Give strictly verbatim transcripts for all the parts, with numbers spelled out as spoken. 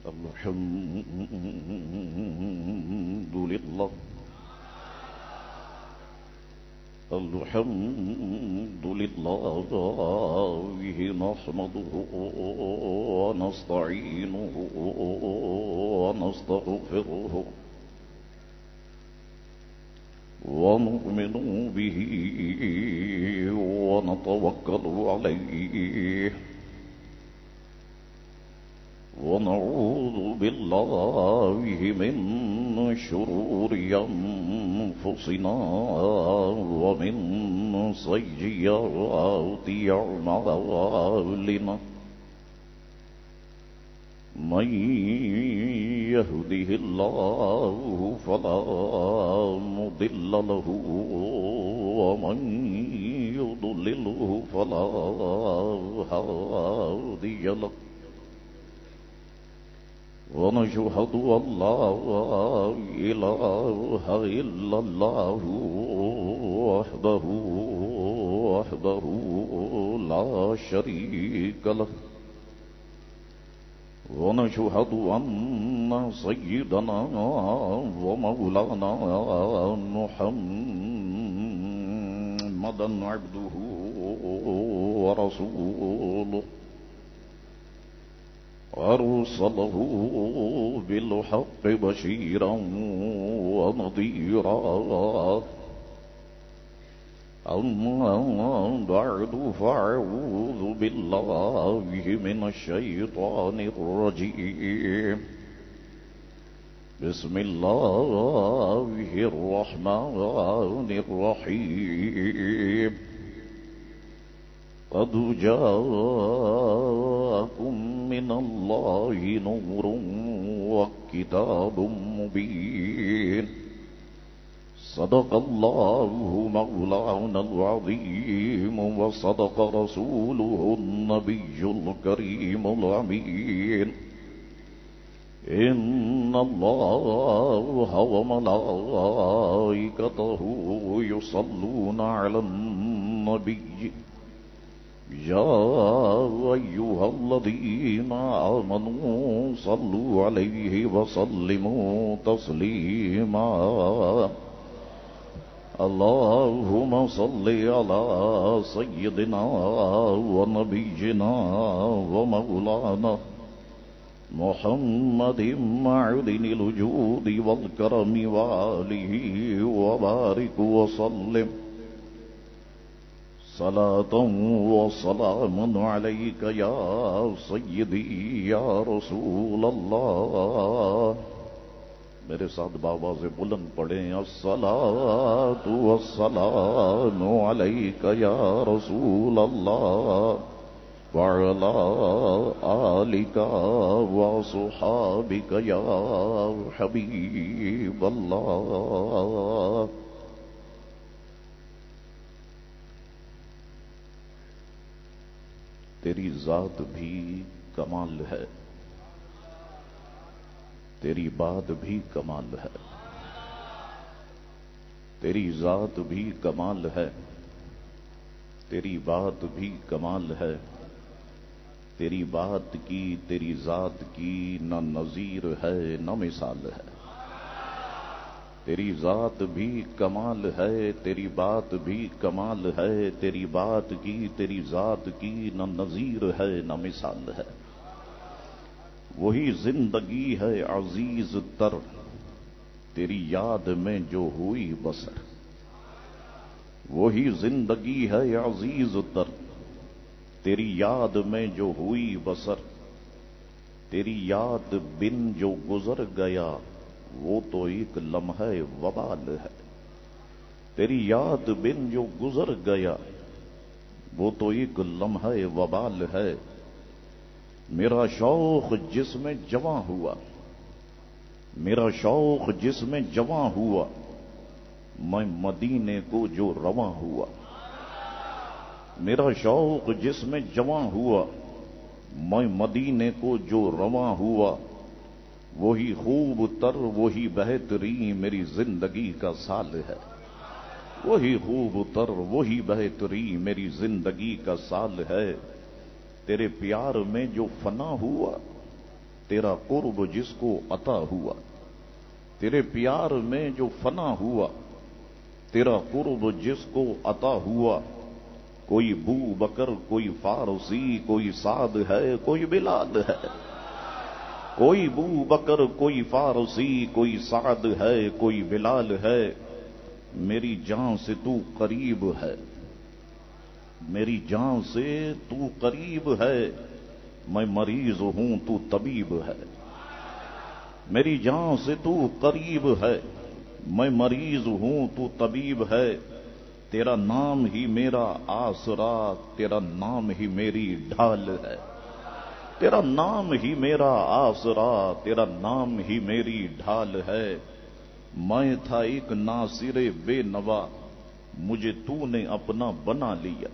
الحمد لله الحمد لله نحمده ونستعينه ونستغفره ونؤمن به ونتوكل عليه ونعوذ بالله من شرور أنفسنا ومن سيئات أعمالنا من يهده الله فلا مضل له ومن يضلله فلا هادي له ونشهد أن لا إله إلا الله وحده وحده لا شريك له ونشهد أن سيدنا ومولانا محمدا عبده ورسوله أرسله بالحق بشيرا ونذيرا أما بعد فأعوذ بالله من الشيطان الرجيم بسم الله الرحمن الرحيم قد جاءكم من الله نور وكتاب مبين صدق الله مولانا العظيم وصدق رسوله النبي الكريم الأمين إن الله وملائكته يصلون على النبي يا أيها الذين آمنوا صلوا عليه وسلموا تسليما اللهم صل على سيدنا ونبينا ومولانا محمد معدن الوجود والكرم وآله وبارك وسلم صلاة وسلام عليك يا سيدي يا رسول اللہ. میرے ساتھ بابا سے بلند پڑھیں الصلاۃ والسلام علیک یا رسول اللہ وعلی آلک وصحابک یا حبیب اللہ. تیری ذات بھی کمال ہے، تیری بات بھی کمال ہے، تیری ذات بھی کمال ہے، تیری بات بھی کمال ہے. تیری بات کی تیری ذات کی نہ نظیر ہے نہ مثال ہے. تیری ذات بھی کمال ہے، تیری بات بھی کمال ہے. تیری بات کی تیری ذات کی نہ نظیر ہے نہ مثال ہے. وہی زندگی ہے عزیز تر تیری یاد میں جو ہوئی بسر. وہی زندگی ہے عزیز تر تیری یاد میں جو ہوئی بسر. تیری یاد بن جو گزر گیا وہ تو ایک لمحہ وبال ہے. تیری یاد بن جو گزر گیا وہ تو ایک لمحہ وبال ہے. میرا شوق جس میں جواں ہوا، میرا شوق جس میں جواں ہوا، میں مدینے کو جو رواں ہوا. میرا شوق جس میں جواں ہوا، میں مدینے کو جو رواں ہوا. وہی خوب تر وہی بہترین میری زندگی کا سال ہے. وہی خوب تر وہی بہترین میری زندگی کا سال ہے. تیرے پیار میں جو فنا ہوا، تیرا قرب جس کو عطا ہوا، تیرے پیار میں جو فنا ہوا، تیرا قرب جس کو عطا ہوا، کوئی بو بکر، کوئی فارسی، کوئی سعد ہے، کوئی بلال ہے، کوئی بو بکر، کوئی فارسی، کوئی سعد ہے، کوئی بلال ہے، میری جان سے تو قریب ہے، میری جان سے تو قریب ہے، میں مریض ہوں تو طبیب ہے، میری جان سے تو قریب ہے، میں مریض ہوں تو طبیب ہے، تیرا نام ہی میرا آسرا، تیرا نام ہی میری ڈھال ہے، تیرا نام ہی میرا آسرا، تیرا نام ہی میری ڈھال ہے، میں تھا ایک ناصر بے نوا، مجھے تو نے اپنا بنا لیا،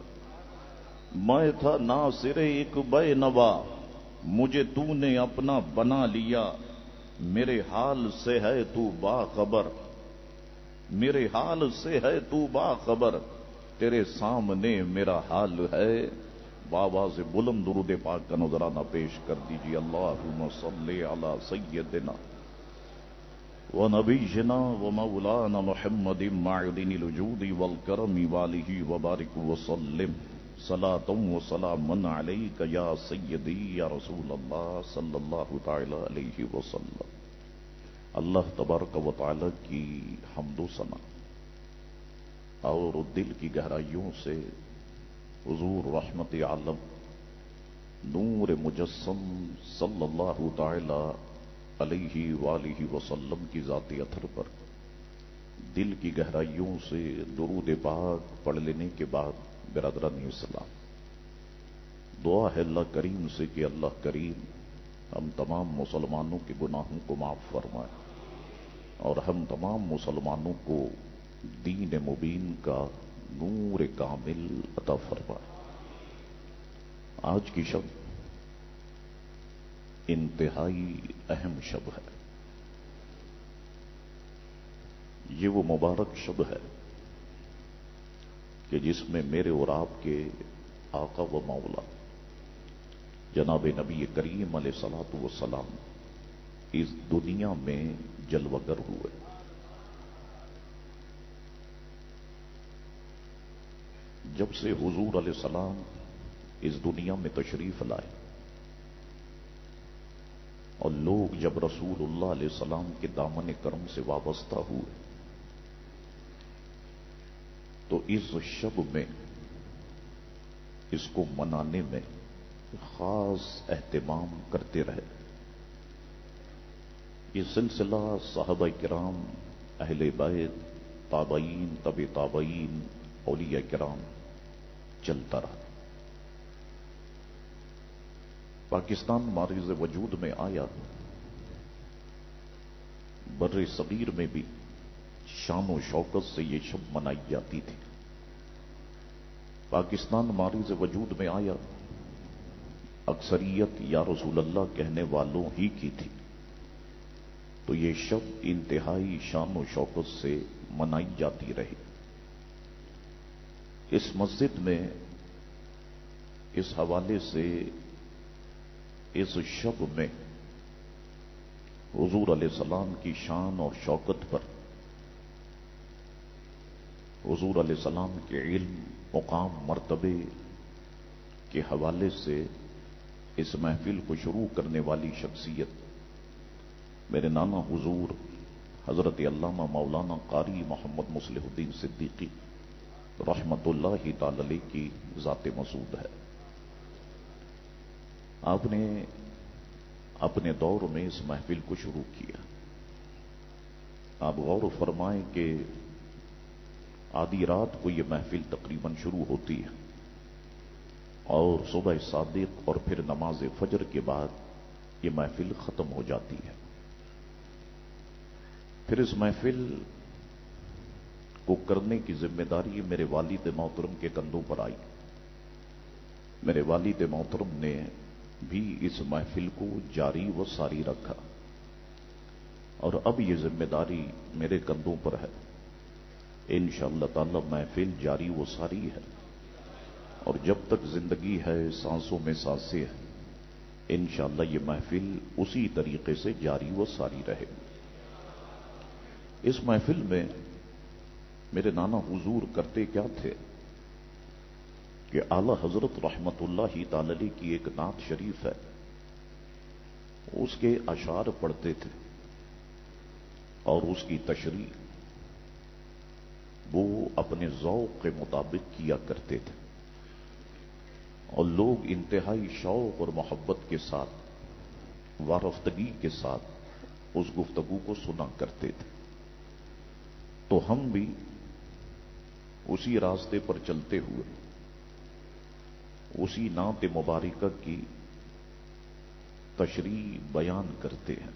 میں تھا ناصر ایک بے نوا، مجھے تو نے اپنا بنا لیا، میرے حال سے ہے تو باخبر، میرے حال سے ہے تو باخبر، تیرے سامنے میرا حال ہے۔ بآواز بلند درود پاک کا نذرانہ پیش کر دیجیے۔ اللہم صلی علی سیدنا و نبینا و مولانا محمد معدن الوجود والکرم والہ وبارک وسلم صلاۃ و سلام علیک یا سیدی یا رسول اللہ صلی اللہ تعالی علیہ وسلم۔ اللہ تبارک و تعالی کی حمد و ثنا اور دل کی گہرائیوں سے حضور رحمت عالم نور مجسم صلی اللہ تعالی علیہ وآلہ وسلم کی ذات اطہر پر دل کی گہرائیوں سے درود پاک پڑھ لینے کے بعد برادران اسلام، دعا ہے اللہ کریم سے کہ اللہ کریم ہم تمام مسلمانوں کے گناہوں کو معاف فرمائے اور ہم تمام مسلمانوں کو دین مبین کا نور کامل عطا فرمائے۔ آج کی شب انتہائی اہم شب ہے، یہ وہ مبارک شب ہے کہ جس میں میرے اور آپ کے آقا و مولا جناب نبی کریم علیہ الصلوۃ والسلام اس دنیا میں جلوگر ہوئے۔ جب سے حضور علیہ السلام اس دنیا میں تشریف لائے اور لوگ جب رسول اللہ علیہ السلام کے دامن کرم سے وابستہ ہوئے تو اس شب میں اس کو منانے میں خاص اہتمام کرتے رہے۔ یہ سلسلہ صحابہ کرام، اہل بیت، تابعین، تبع تابعین، اولیاء کرام چلتا رہا۔ پاکستان معرض وجود میں آیا، بر صغیر میں بھی شان و شوکت سے یہ شب منائی جاتی تھی۔ پاکستان معرض وجود میں آیا، اکثریت یا رسول اللہ کہنے والوں ہی کی تھی، تو یہ شب انتہائی شان و شوکت سے منائی جاتی رہی۔ اس مسجد میں اس حوالے سے اس شب میں حضور علیہ السلام کی شان اور شوکت پر، حضور علیہ السلام کے علم، مقام، مرتبے کے حوالے سے اس محفل کو شروع کرنے والی شخصیت میرے نانا حضور حضرت علامہ مولانا قاری محمد مصلح الدین صدیقی رحمت اللہ تعالی علیہ کی ذات مسعود ہے۔ آپ نے اپنے دور میں اس محفل کو شروع کیا۔ آپ غور فرمائیں کہ آدھی رات کو یہ محفل تقریباً شروع ہوتی ہے اور صبح صادق اور پھر نماز فجر کے بعد یہ محفل ختم ہو جاتی ہے۔ پھر اس محفل کو کرنے کی ذمہ داری میرے والد محترم کے کندھوں پر آئی۔ میرے والد محترم نے بھی اس محفل کو جاری و ساری رکھا اور اب یہ ذمہ داری میرے کندھوں پر ہے۔ انشاءاللہ تعالی محفل جاری و ساری ہے اور جب تک زندگی ہے، سانسوں میں سانسیں ہیں، انشاءاللہ یہ محفل اسی طریقے سے جاری و ساری رہے گی۔ اس محفل میں میرے نانا حضور کرتے کیا تھے کہ اعلی حضرت رحمت اللہ تعالی علیہ کی ایک نعت شریف ہے، اس کے اشعار پڑھتے تھے اور اس کی تشریح وہ اپنے ذوق کے مطابق کیا کرتے تھے، اور لوگ انتہائی شوق اور محبت کے ساتھ وارفتگی کے ساتھ اس گفتگو کو سنا کرتے تھے۔ تو ہم بھی اسی راستے پر چلتے ہوئے اسی نعت مبارکہ کی تشریح بیان کرتے ہیں۔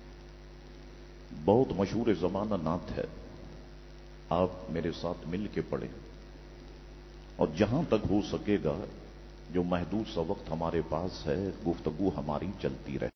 بہت مشہور زمانہ نعت ہے، آپ میرے ساتھ مل کے پڑھیں، اور جہاں تک ہو سکے گا جو محدود سا وقت ہمارے پاس ہے گفتگو ہماری چلتی رہے۔